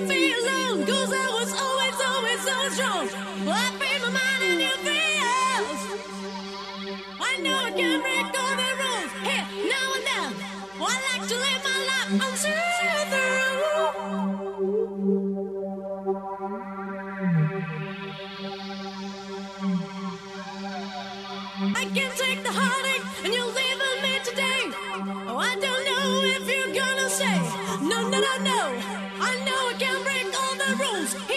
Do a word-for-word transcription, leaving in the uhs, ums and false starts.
feel alone, 'cause I was always, always so strong. Well, I paid my mind and you feels. I know I can break all the rules. Here, now and then. Well, I like to live my life on see-through. I can take the heartache and you'll live with me today. Oh, I don't know if you're gonna say no, no, no, no. I know I can break all the rules.